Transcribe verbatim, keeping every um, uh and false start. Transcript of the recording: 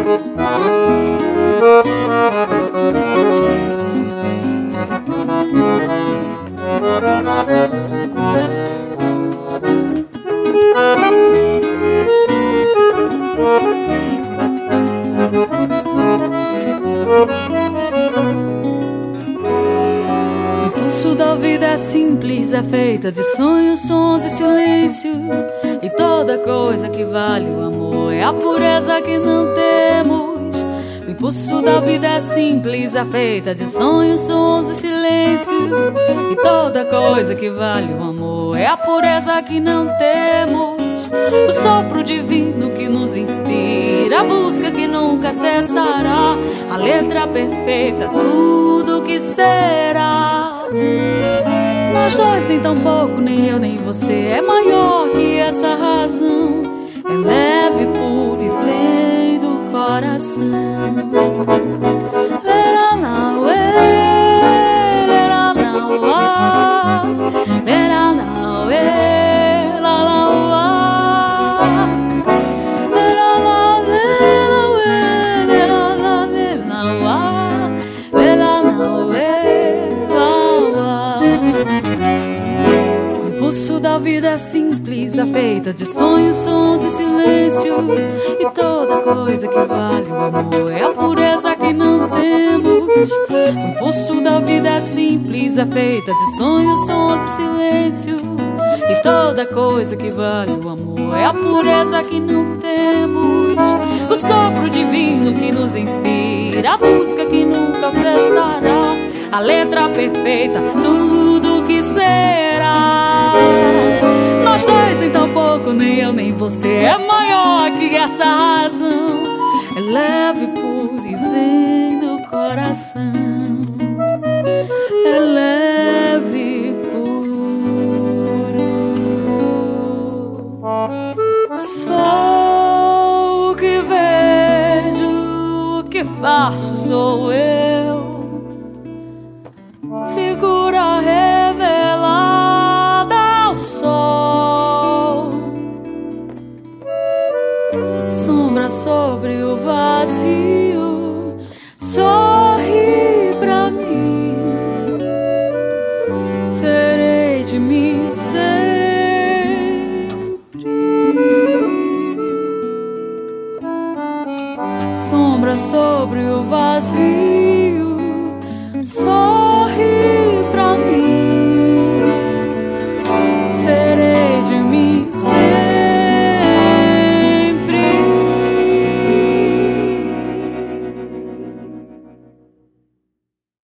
O impulso da vida é simples, é feita de sonhos, sons e silêncio. E toda coisa que vale o amor é a pureza que não temos. O impulso da vida é simples, é feita de sonhos, sons e silêncio. E toda coisa que vale o amor é a pureza que não temos. O sopro divino que nos inspira, a busca que nunca cessará, a letra perfeita, tudo que será. Nós dois em tão pouco, nem eu nem você, é maior que essa razão. É leve, puro e vem do coração. Lera não é, lera não há, lera não é, la la la, lera la lera é, lera la lera não há, lera não é, la la. O impulso da vida é simples, é feita de sonhos, sons e silêncio. E toda coisa que vale o amor é a pureza que não temos. O impulso da vida é simples, é feita de sonhos, sons e silêncio. E toda coisa que vale o amor é a pureza que não temos. O sopro divino que nos inspira, a busca que nunca cessará, a letra perfeita, tudo que será. Nós dois em tão pouco, nem eu nem você, é maior que essa razão. É leve, puro e vem do coração. É leve, puro. Sou o que vejo, o que faço sou eu. Figura revelada ao sol, sombra sobre o vazio, sorri pra mim. Serei de mim sempre. Sombra sobre o vazio, sorri.